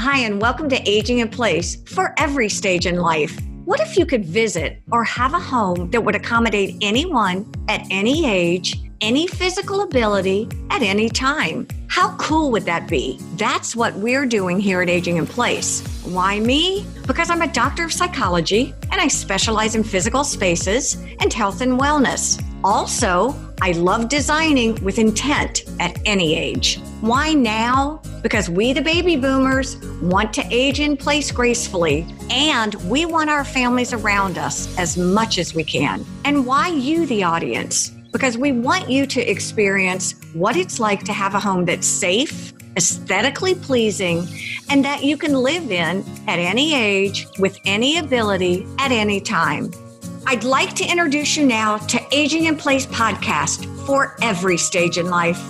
Hi, and welcome to Aging in Place for every stage in life. What if you could visit or have a home that would accommodate anyone at any age, any physical ability, at any time? How cool would that be? That's what we're doing here at Aging in Place. Why me? Because I'm a doctor of psychology and I specialize in physical spaces and health and wellness. Also, I love designing with intent at any age. Why now? Because we, the baby boomers, want to age in place gracefully, and we want our families around us as much as we can. And why you, the audience? Because we want you to experience what it's like to have a home that's safe, aesthetically pleasing, and that you can live in at any age, with any ability, at any time. I'd like to introduce you now to Aging in Place podcast for every stage in life.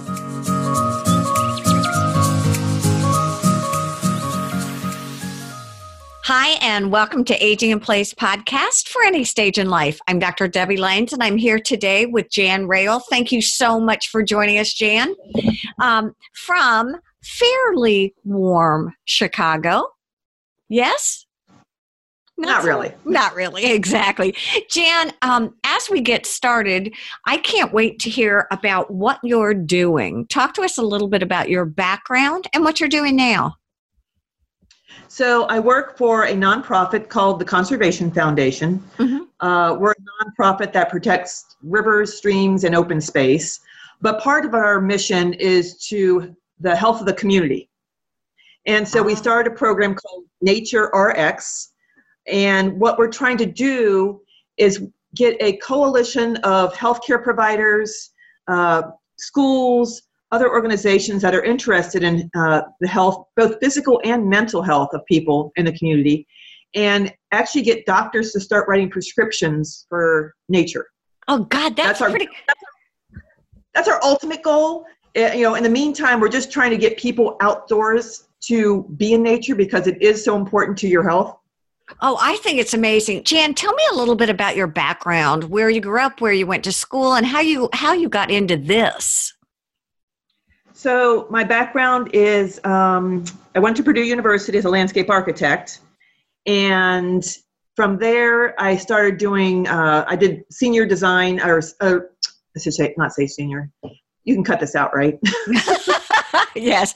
Hi, and welcome to Aging in Place podcast for any stage in life. I'm Dr. Debbie Lanes, and I'm here today with Jan Rayl. Thank you so much for joining us, Jan, from fairly warm Chicago. Yes? Not really. Not really, exactly. Jan, as we get started, I can't wait to hear about what you're doing. Talk to us a little bit about your background and what you're doing now. So I work for a nonprofit called the Conservation Foundation. Mm-hmm. We're a nonprofit that protects rivers, streams, and open space. But part of our mission is to the health of the community. And so we started a program called Nature RX. And what we're trying to do is get a coalition of healthcare providers, schools, other organizations that are interested in the health, both physical and mental health of people in the community, and actually get doctors to start writing prescriptions for nature. Oh, God, that's our ultimate goal. In the meantime, we're just trying to get people outdoors to be in nature because it is so important to your health. Oh, I think it's amazing. Jan, tell me a little bit about your background, where you grew up, where you went to school, and how you got into this. So my background is, I went to Purdue University as a landscape architect. And from there, I started doing, I did senior design, or I should say, not say senior. You can cut this out, right? Yes.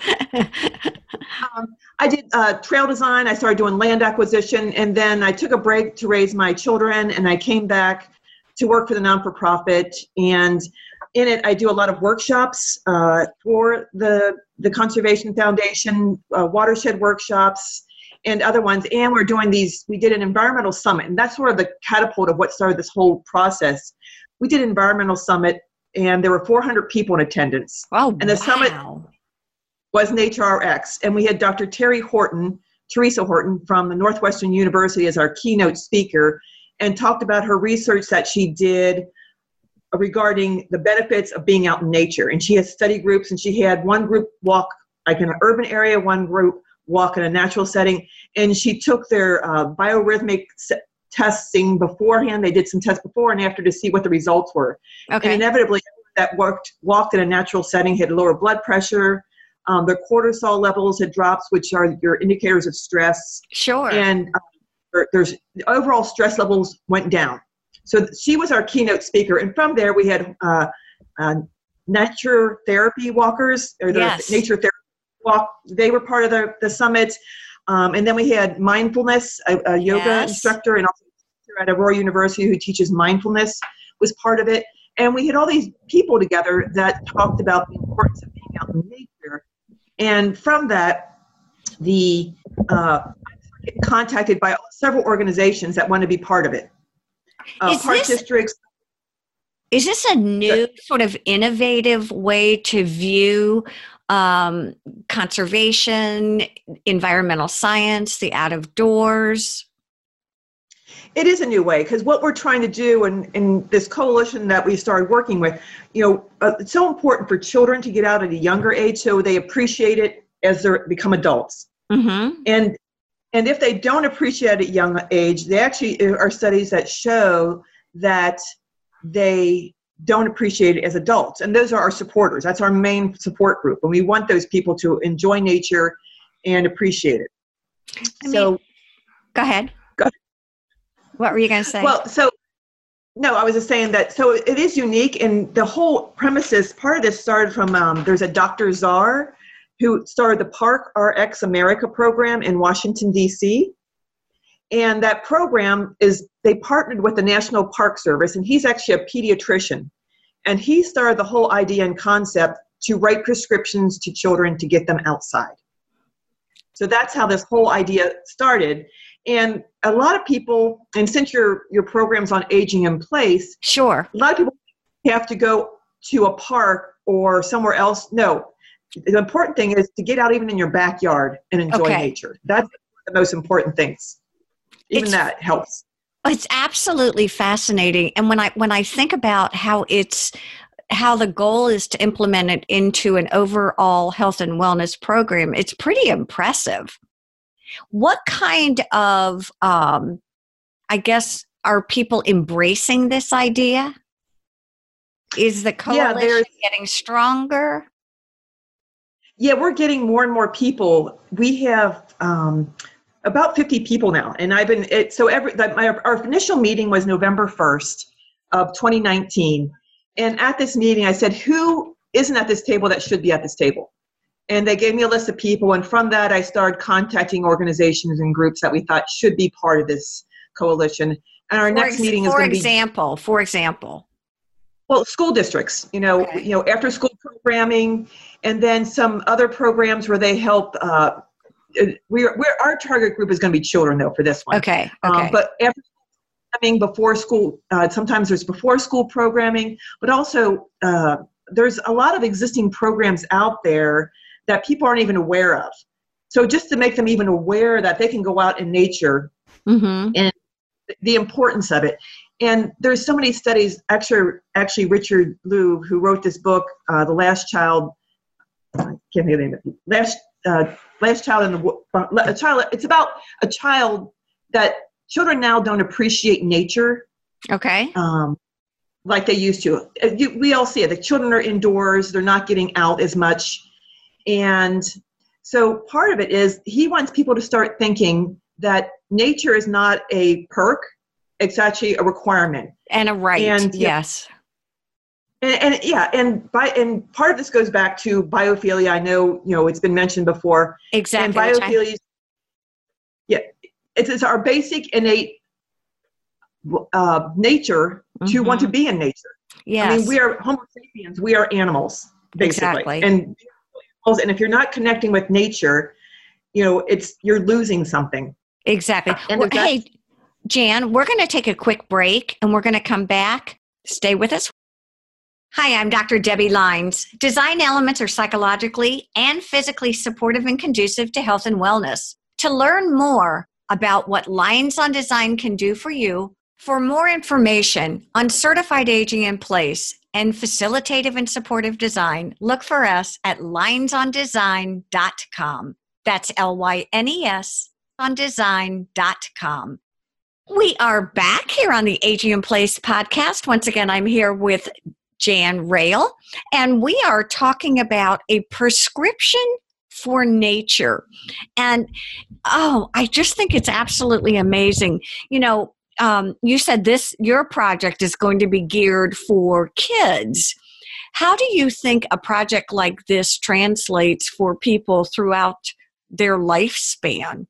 I did trail design. I started doing land acquisition. And then I took a break to raise my children. And I came back to work for the non-for-profit. And in it, I do a lot of workshops for the Conservation Foundation, watershed workshops, and other ones. And we're doing we did an environmental summit, and that's sort of the catapult of what started this whole process. We did an environmental summit, and there were 400 people in attendance. Oh, and the summit was Nature RX. And we had Dr. Teresa Horton from the Northwestern University as our keynote speaker, and talked about her research that she did regarding the benefits of being out in nature. And she has study groups, and she had one group walk like in an urban area, one group walk in a natural setting. And she took their biorhythmic testing beforehand. They did some tests before and after to see what the results were. Okay. And inevitably, that walked in a natural setting had lower blood pressure. Their cortisol levels had dropped, which are your indicators of stress. Sure. And the overall stress levels went down. So she was our keynote speaker. And from there, we had nature therapy walkers, or the Yes. nature therapy walk. They were part of the summit. And then we had mindfulness, a yoga Yes. instructor, and also at Aurora University who teaches mindfulness was part of it. And we had all these people together that talked about the importance of being out in nature. And from that, I was contacted by several organizations that want to be part of it. Districts. Is this a new sort of innovative way to view conservation, environmental science, the out of doors? It is a new way, because what we're trying to do in this coalition that we started working with, it's so important for children to get out at a younger age so they appreciate it as they become adults. Mm-hmm. And if they don't appreciate it at a young age, they actually are studies that show that they don't appreciate it as adults. And those are our supporters. That's our main support group. And we want those people to enjoy nature and appreciate it. Go ahead. Go ahead. What were you going to say? Well, no, I was just saying that, so it is unique, and the whole premises, part of this started from, there's a Dr. Czar who started the Park RX America program in Washington, D.C., and that program they partnered with the National Park Service, and he's actually a pediatrician, and he started the whole idea and concept to write prescriptions to children to get them outside. So that's how this whole idea started. And a lot of people, and since your program's on aging in place, sure, a lot of people have to go to a park or somewhere else. No, the important thing is to get out even in your backyard and enjoy nature. That's the most important things. That helps. It's absolutely fascinating. And when I think about how the goal is to implement it into an overall health and wellness program, it's pretty impressive. What kind of, are people embracing this idea? Is the coalition getting stronger? Yeah, we're getting more and more people. We have about 50 people now, and our initial meeting was November 1st of 2019, and at this meeting I said, who isn't at this table that should be at this table? And they gave me a list of people, and from that I started contacting organizations and groups that we thought should be part of this coalition. And our next meeting is going to be... For example. Well, school districts, after school programming, and then some other programs where they help... our target group is going to be children, though, for this one. Okay. But after programming, before school, sometimes there's before school programming, but also there's a lot of existing programs out there that people aren't even aware of. So just to make them even aware that they can go out in nature and the importance of it. And there's so many studies, actually Richard Liu, who wrote this book, The Last Child, I can't think of the name of it, Last Child in the it's about a child that children now don't appreciate nature. Okay. Like they used to. We all see it. The children are indoors. They're not getting out as much. And so part of it is he wants people to start thinking that nature is not a perk. It's actually a requirement. And a right. And, yes. And part of this goes back to biophilia. I know, it's been mentioned before. Exactly. And biophilia, it's our basic innate nature to want to be in nature. Yes. I mean, we are Homo sapiens. We are animals, basically. Exactly. And if you're not connecting with nature, you're losing something. Exactly. Hey, Jan, we're going to take a quick break and we're going to come back. Stay with us. Hi, I'm Dr. Debbie Lines. Design elements are psychologically and physically supportive and conducive to health and wellness. To learn more about what Lines on Design can do for you, for more information on certified aging in place and facilitative and supportive design, look for us at linesondesign.com. That's LYNES on design.com. We are back here on the Aging in Place podcast. Once again, I'm here with Jan Rail, and we are talking about a prescription for nature. And, I just think it's absolutely amazing. You said your project is going to be geared for kids. How do you think a project like this translates for people throughout their lifespan?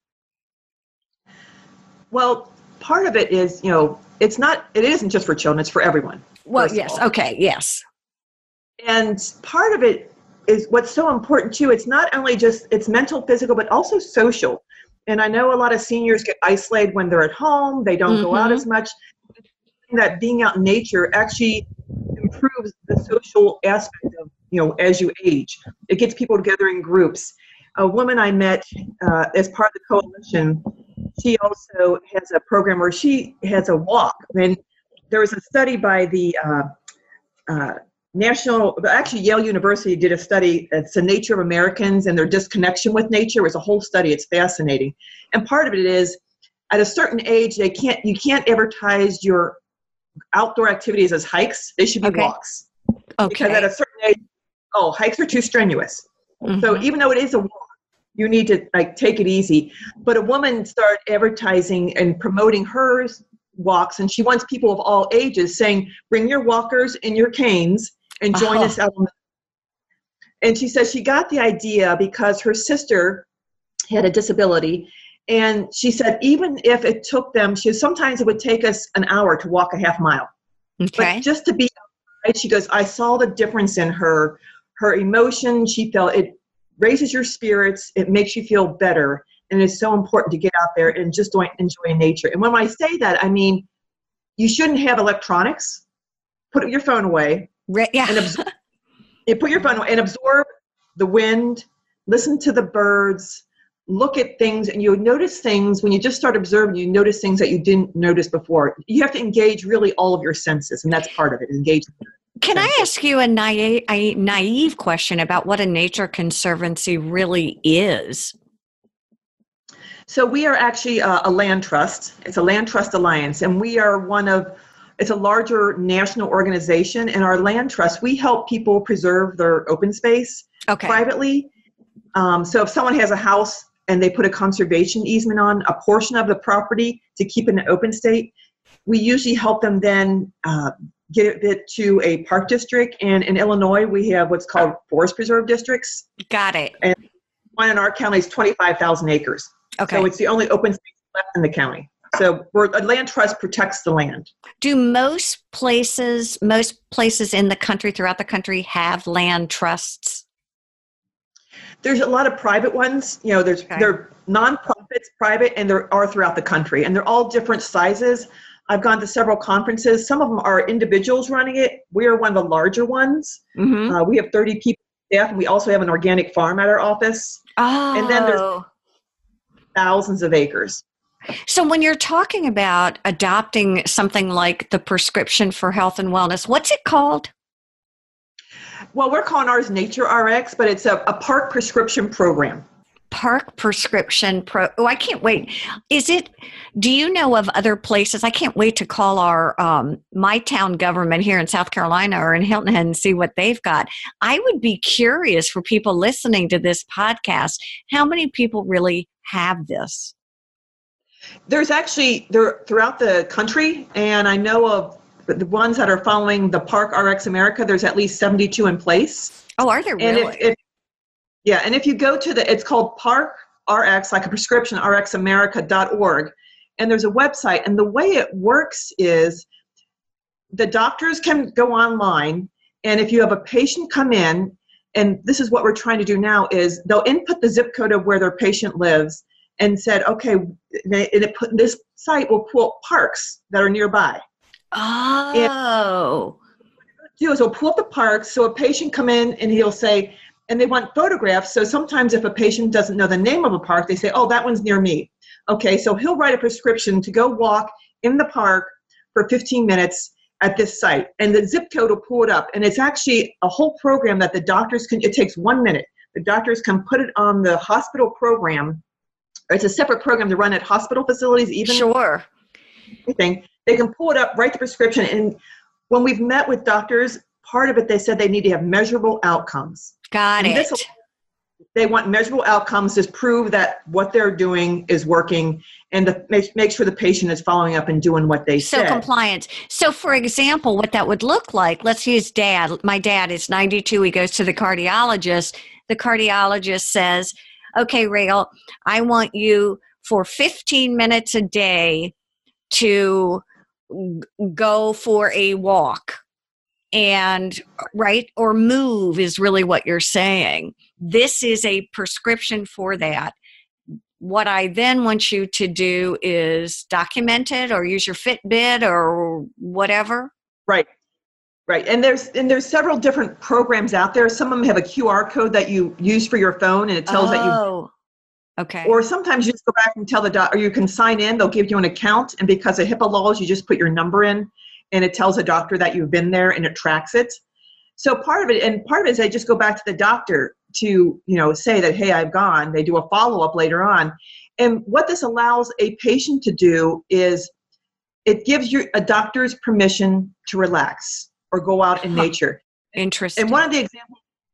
Well, part of it is, it isn't just for children, it's for everyone. Well, yes. Okay. Yes. And part of it is what's so important too. It's not only just, it's mental, physical, but also social. And I know a lot of seniors get isolated when they're at home. They don't go out as much. That being out in nature actually improves the social aspect of, as you age. It gets people together in groups. A woman I met as part of the coalition, she also has a program where she has a walk. And there was a study by the Yale University did a study. It's the nature of Americans and their disconnection with nature. It was a whole study. It's fascinating. And part of it is, at a certain age, you can't advertise your outdoor activities as hikes. They should be walks. Okay. Because at a certain age, hikes are too strenuous. So even though it is a walk, you need to like take it easy. But a woman started advertising and promoting her walks, and she wants people of all ages, saying, bring your walkers and your canes and join us out on the. And she says she got the idea because her sister had a disability. And she said, even if it took them, sometimes it would take us an hour to walk a half mile. Okay. But just to be outside, she goes, I saw the difference in her emotion. She felt it raises your spirits. It makes you feel better. And it's so important to get out there and just enjoy nature. And when I say that, I mean, you shouldn't have electronics. Put your phone away. Yeah. And put your phone away and absorb the wind, listen to the birds, look at things, and you notice things. When you just start observing, you notice things that you didn't notice before. You have to engage really all of your senses, and that's part of it, engaging. Can I ask you a naive question about what a nature conservancy really is? So we are actually a land trust. It's a land trust alliance, and we are it's a larger national organization. And our land trust, we help people preserve their open space privately. So if someone has a house and they put a conservation easement on a portion of the property to keep it in an open state, we usually help them then get it to a park district. And in Illinois, we have what's called forest preserve districts. Got it. And one in our county is 25,000 acres. Okay. So it's the only open space left in the county. So a land trust protects the land. Do most places in the country, throughout the country, have land trusts? There's a lot of private ones. You know, they're nonprofits, private, and there are throughout the country. And they're all different sizes. I've gone to several conferences. Some of them are individuals running it. We are one of the larger ones. Mm-hmm. We have 30 people staff, and we also have an organic farm at our office. Oh. And then there's thousands of acres. So when you're talking about adopting something like the Prescription for Health and Wellness, what's it called? Well, we're calling ours Nature RX, but it's a park prescription program. Park prescription Oh, I can't wait. Do you know of other places? I can't wait to call our my town government here in South Carolina or in Hilton Head and see what they've got. I would be curious for people listening to this podcast, how many people really have this? They're throughout the country, and I know of the ones that are following the Park RX America. There's at least 72 in place. Oh, are there really? And if you go to it's called Park RX, like a prescription, rxamerica.org, and there's a website. And the way it works is the doctors can go online, and if you have a patient come in, and this is what we're trying to do now, is they'll input the zip code of where their patient lives, and said, okay, this site will pull up parks that are nearby. Oh. And we'll pull up the parks, so a patient come in and he'll say, and they want photographs. So sometimes if a patient doesn't know the name of a park, they say, oh, that one's near me. Okay, so he'll write a prescription to go walk in the park for 15 minutes at this site. And the zip code will pull it up. And it's actually a whole program that the doctors it takes 1 minute. The doctors can put it on the hospital program. It's a separate program to run at hospital facilities, even. Sure. Anything. They can pull it up, write the prescription. And when we've met with doctors, part of it, they said they need to have measurable outcomes. Got it. They want measurable outcomes to prove that what they're doing is working, and to make sure the patient is following up and doing what they said. So compliance. So for example, what that would look like, let's use Dad. My dad is 92. He goes to the cardiologist. The cardiologist says, okay, Rael, I want you for 15 minutes a day to go for a walk. And or move is really what you're saying. This is a prescription for that. What I then want you to do is document it or use your Fitbit or whatever. Right. And there's several different programs out there. Some of them have a QR code that you use for your phone, and it tells that you. Okay. Or sometimes you just go back and tell the doctor, or you can sign in. They'll give you an account, and because of HIPAA laws, you just put your number in. And it tells the doctor that you've been there, and it tracks it. So part of it is they just go back to the doctor to, say that, hey, I've gone. They do a follow-up later on. And what this allows a patient to do is it gives you a doctor's permission to relax or go out in nature. Interesting. And one of the examples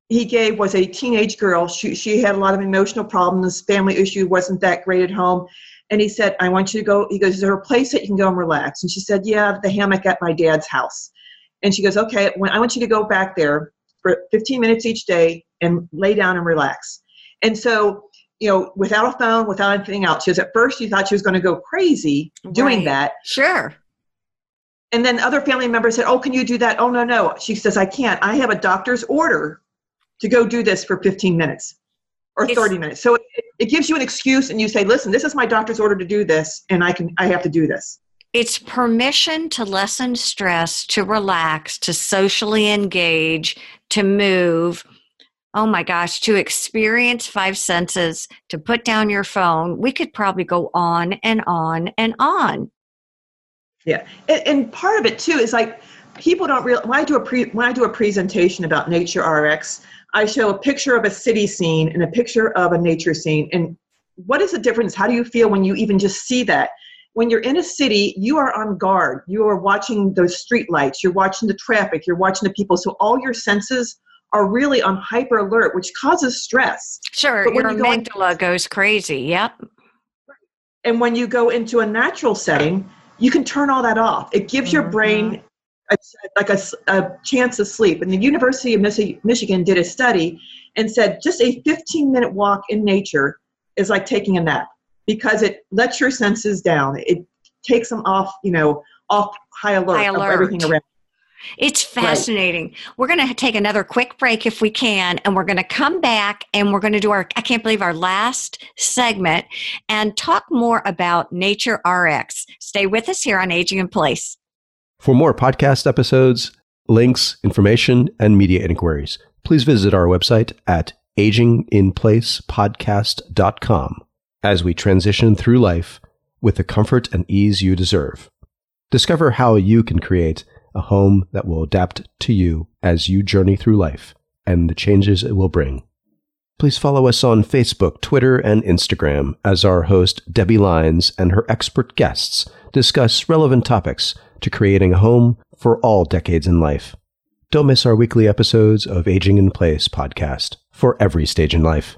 he gave was a teenage girl. She had a lot of emotional problems. Family issue wasn't that great at home. And he said, I want you to go. He goes, is there a place that you can go and relax? And she said, yeah, the hammock at my dad's house. And she goes, okay, I want you to go back there for 15 minutes each day and lay down and relax. And so, without a phone, without anything else, she says, at first you thought she was going to go crazy doing that. Sure. And then other family members said, oh, can you do that? Oh, no. She says, I can't. I have a doctor's order to go do this for 15 minutes or 30 minutes. So it gives you an excuse, and you say, listen, this is my doctor's order to do this, and I have to do this. It's permission to lessen stress, to relax, to socially engage, to move. Oh my gosh, to experience 5 senses, to put down your phone. We could probably go on and on and on. Yeah. And part of it too is like, people don't realize, when I do a presentation about Nature RX, I show a picture of a city scene and a picture of a nature scene. And what is the difference? How do you feel when you even just see that? When you're in a city, you are on guard. You are watching those street lights. You're watching the traffic. You're watching the people. So all your senses are really on hyper alert, which causes stress. Sure, your amygdala goes crazy. Yep. And when you go into a natural setting, you can turn all that off. It gives your brain a chance to sleep. And the University of Michigan did a study and said just a 15-minute walk in nature is like taking a nap, because it lets your senses down. It takes them off, off high alert of everything around. It's fascinating. Right. We're going to take another quick break if we can, and we're going to come back and we're going to do our last segment and talk more about Nature RX. Stay with us here on Aging in Place. For more podcast episodes, links, information, and media inquiries, please visit our website at aginginplacepodcast.com as we transition through life with the comfort and ease you deserve. Discover how you can create a home that will adapt to you as you journey through life and the changes it will bring. Please follow us on Facebook, Twitter, and Instagram as our host, Debbie Lines, and her expert guests discuss relevant topics to creating a home for all decades in life. Don't miss our weekly episodes of Aging in Place podcast for every stage in life.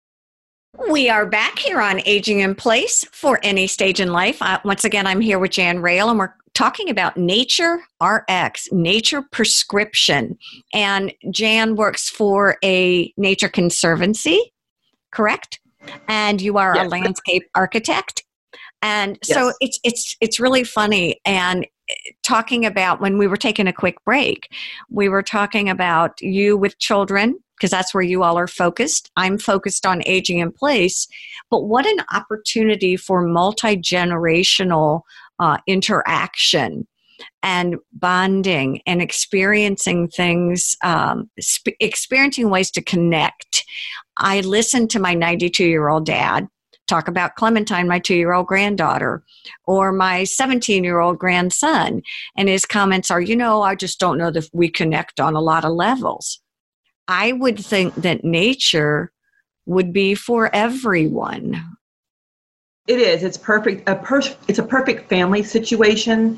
We are back here on Aging in Place for any stage in life. Once again, I'm here with Jan Rail, and we're talking about Nature RX, Nature Prescription. And Jan works for a nature conservancy, correct? And you are a landscape architect. And so it's really funny. And talking about, when we were taking a quick break, we were talking about you with children, because that's where you all are focused. I'm focused on aging in place. But what an opportunity for multi-generational interaction and bonding and experiencing things, experiencing ways to connect. I listened to my 92-year-old dad talk about Clementine, my 2-year-old granddaughter, or my 17-year-old grandson. And his comments are, I just don't know that we connect on a lot of levels. I would think that nature would be for everyone. It is. It's perfect. It's a perfect family situation.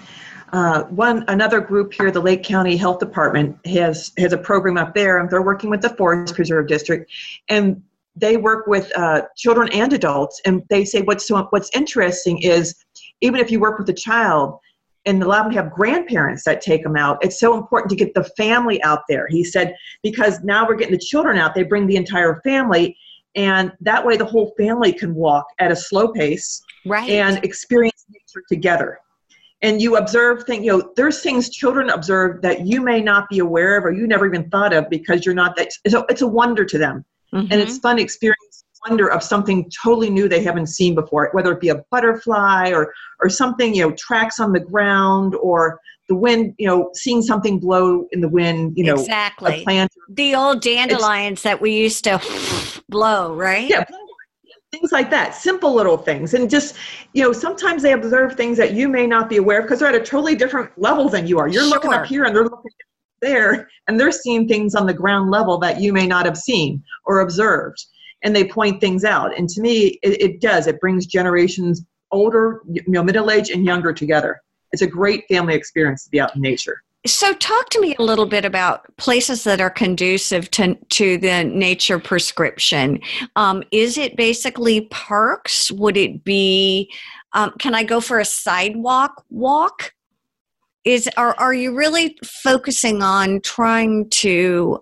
Another group here, the Lake County Health Department has a program up there, and they're working with the Forest Preserve District, and they work with children and adults. And they say what's interesting is, even if you work with a child and allow them to have grandparents that take them out, it's so important to get the family out there. He said, because now we're getting the children out, they bring the entire family, and that way the whole family can walk at a slow pace, right, and experience nature together. And you observe things, there's things children observe that you may not be aware of or you never even thought of, because you're not that. So it's a wonder to them. Mm-hmm. And it's fun to experience wonder of something totally new they haven't seen before, whether it be a butterfly or something, tracks on the ground, or the wind, seeing something blow in the wind, exactly. A plant. The old dandelions that we used to blow, right? Yeah, things like that. Simple little things. And just, sometimes they observe things that you may not be aware of because they're at a totally different level than you are. You're looking up here and they're looking there, and they're seeing things on the ground level that you may not have seen or observed. And they point things out. And to me, it does. It brings generations older, middle-aged and younger together. It's a great family experience to be out in nature. So talk to me a little bit about places that are conducive to the nature prescription. Is it basically parks? Would it be, can I go for a sidewalk walk? Are you really focusing on trying to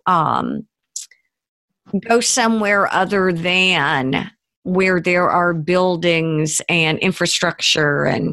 go somewhere other than where there are buildings and infrastructure and?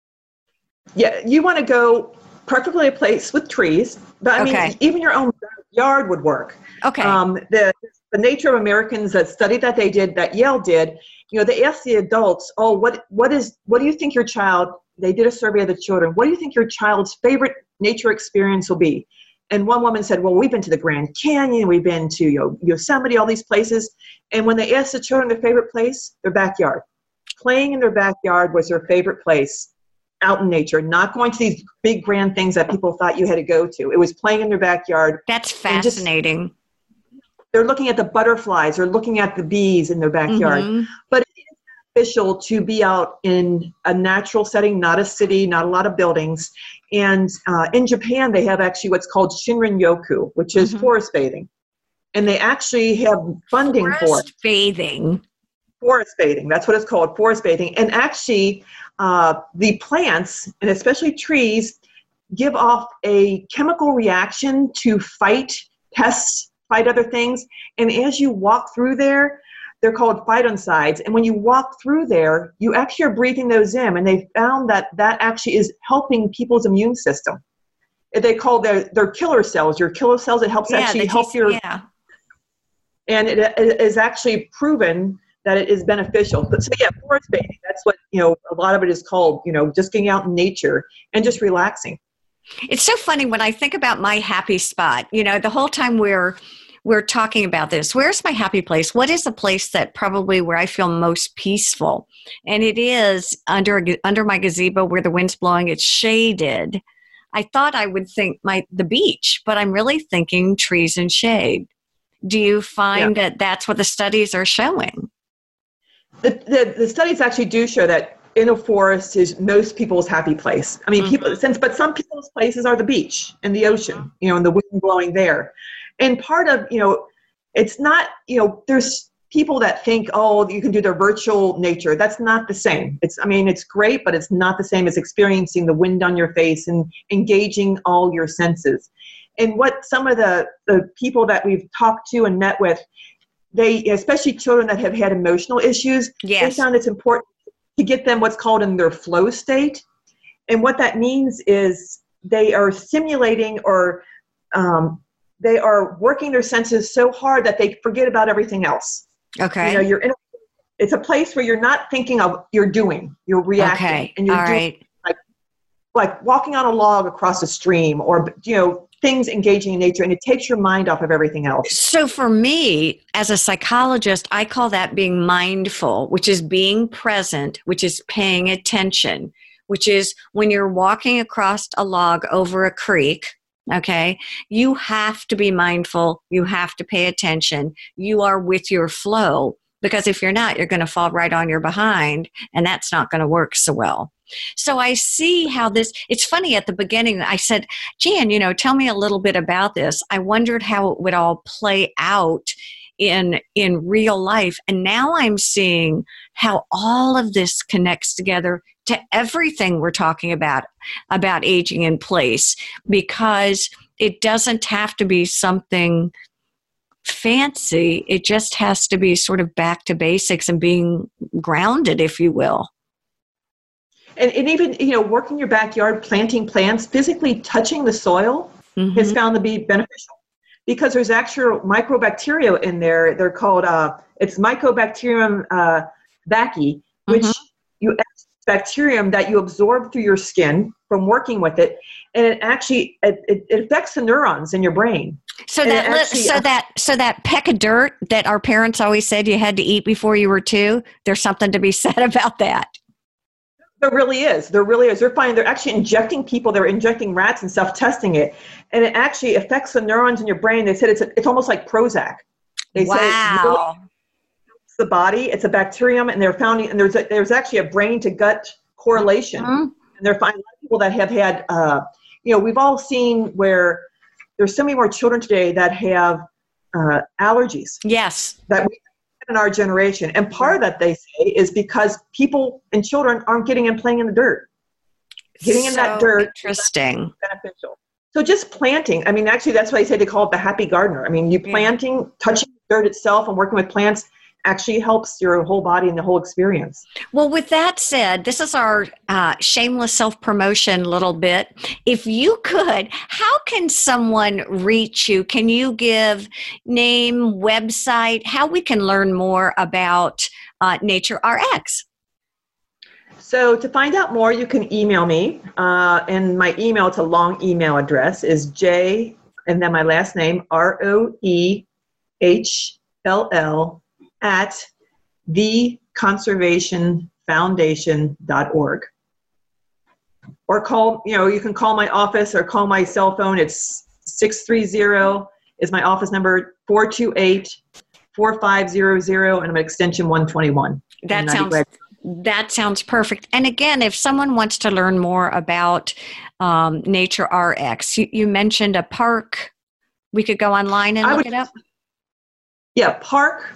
Yeah, you want to go preferably a place with trees, but I mean, even your own yard would work. Okay. The Nature of Americans, that study that they did, that Yale did, they asked the adults, what do you think your child, they did a survey of the children, what do you think your child's favorite nature experience will be? And one woman said, well, we've been to the Grand Canyon, we've been to Yosemite, all these places. And when they asked the children their favorite place, their backyard. Playing in their backyard was their favorite place. Out in nature, not going to these big grand things that people thought you had to go to. It was playing in their backyard. That's fascinating. They're looking at the butterflies or looking at the bees in their backyard. Mm-hmm. But it is beneficial to be out in a natural setting, not a city, not a lot of buildings. And in Japan, they have actually what's called Shinrin-yoku, which is forest bathing. And they actually have funding for it. Forest bathing. Forest bathing, that's what it's called, forest bathing. And actually, the plants, and especially trees, give off a chemical reaction to fight pests, fight other things. And as you walk through there, they're called phytoncides. And when you walk through there, you actually are breathing those in. And they found that actually is helping people's immune system. They call their killer cells, your killer cells. It helps help your... Yeah. And it is actually proven that it is beneficial. But so yeah, forest bathing, that's what, a lot of it is called, just getting out in nature and just relaxing. It's so funny when I think about my happy spot, the whole time we're talking about this, where's my happy place? What is a place that probably where I feel most peaceful? And it is under my gazebo where the wind's blowing, it's shaded. I thought I would think the beach, but I'm really thinking trees and shade. Do you find that that's what the studies are showing? The studies actually do show that in a forest is most people's happy place. I mean, but some people's places are the beach and the ocean, and the wind blowing there. And part of, it's not, there's people that think, you can do their virtual nature. That's not the same. It's great, but it's not the same as experiencing the wind on your face and engaging all your senses. And what some of the people that we've talked to and met with, they, especially children that have had emotional issues, they found it's important to get them what's called in their flow state. And what that means is they are simulating or they are working their senses so hard that they forget about everything else. Okay. It's a place where you're not thinking of, you're doing, you're reacting. Okay. And you're all doing, right. like walking on a log across a stream or, things engaging in nature, and it takes your mind off of everything else. So for me, as a psychologist, I call that being mindful, which is being present, which is paying attention, which is when you're walking across a log over a creek, okay, you have to be mindful, you have to pay attention, you are with your flow, because if you're not, you're going to fall right on your behind, and that's not going to work so well. So I see how it's funny at the beginning, I said, Jan, tell me a little bit about this. I wondered how it would all play out in real life. And now I'm seeing how all of this connects together to everything we're talking about aging in place, because it doesn't have to be something fancy. It just has to be sort of back to basics and being grounded, if you will. And even, working your backyard, planting plants, physically touching the soil has found to be beneficial, because there's actual microbacteria in there. They're called, it's Mycobacterium vaccae, which bacterium that you absorb through your skin from working with it. And it actually, it affects the neurons in your brain. So that peck of dirt that our parents always said you had to eat before you were 2, there's something to be said about that. There really is. They're finding they're actually injecting people. They're injecting rats and stuff, testing it, and it actually affects the neurons in your brain. They said it's almost like Prozac. They said it really helps the body. It's a bacterium, and they're finding, and there's actually a brain to gut correlation. And they're finding people that have had we've all seen where there's so many more children today that have allergies. Yes. That we in our generation. And part of that, they say, is because people and children aren't getting in playing in the dirt. Getting in that dirt interesting. Is beneficial. So just planting. I mean, actually, that's why they call it the happy gardener. I mean, planting, touching the dirt itself and working with plants actually helps your whole body and the whole experience. Well, with that said, this is our shameless self-promotion little bit. If you could, how can someone reach you? Can you give name, website, how we can learn more about Nature RX? So to find out more, you can email me. And my email, it's a long email address, is J, and then my last name, ROEHLL, at theconservationfoundation.org. Or call, you can call my office or call my cell phone. It's 630 is my office number, 428-4500, and I'm at extension 121. That sounds perfect. And again, if someone wants to learn more about Nature RX, you mentioned a park. We could go online and look it up. Yeah, park.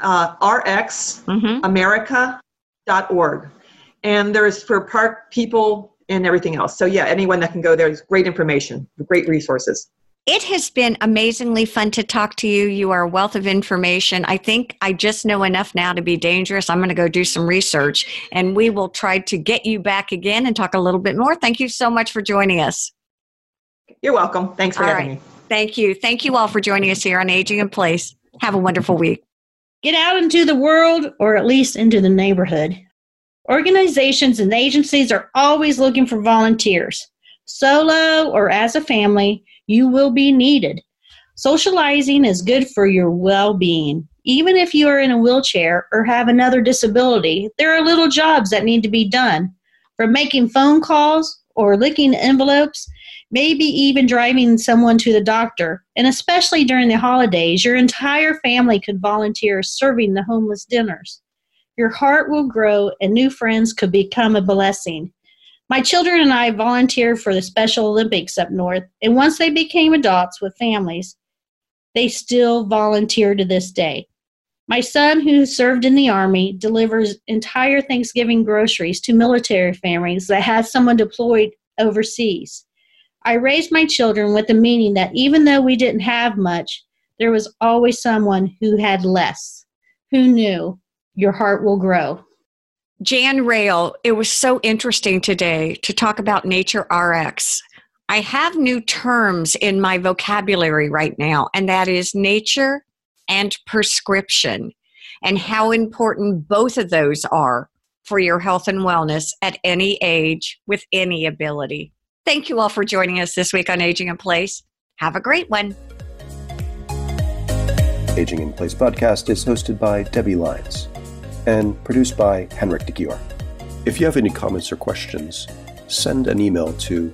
rxamerica.org. And there's for park people and everything else. So yeah, anyone that can go there is great information, great resources. It has been amazingly fun to talk to you. You are a wealth of information. I think I just know enough now to be dangerous. I'm going to go do some research, and we will try to get you back again and talk a little bit more. Thank you so much for joining us. You're welcome. Thanks for having me. Thank you. Thank you all for joining us here on Aging in Place. Have a wonderful week. Get out into the world, or at least into the neighborhood. Organizations and agencies are always looking for volunteers. Solo or as a family, you will be needed. Socializing is good for your well-being. Even if you are in a wheelchair or have another disability, there are little jobs that need to be done. From making phone calls or licking envelopes, maybe even driving someone to the doctor. And especially during the holidays, your entire family could volunteer serving the homeless dinners. Your heart will grow and new friends could become a blessing. My children and I volunteered for the Special Olympics up north, and once they became adults with families, they still volunteer to this day. My son, who served in the Army, delivers entire Thanksgiving groceries to military families that had someone deployed overseas. I raised my children with the meaning that even though we didn't have much, there was always someone who had less. Who knew? Your heart will grow. Jan Rail, it was so interesting today to talk about Nature RX. I have new terms in my vocabulary right now, and that is nature and prescription, and how important both of those are for your health and wellness at any age with any ability. Thank you all for joining us this week on Aging in Place. Have a great one. Aging in Place podcast is hosted by Debbie Lyons and produced by Henrik de Gior. If you have any comments or questions, send an email to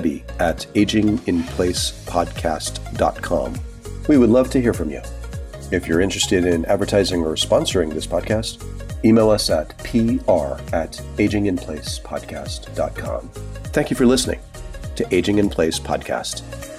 debbie@aginginplacepodcast.com. We would love to hear from you. If you're interested in advertising or sponsoring this podcast, email us at pr@aginginplacepodcast.com. Thank you for listening to Aging in Place podcast.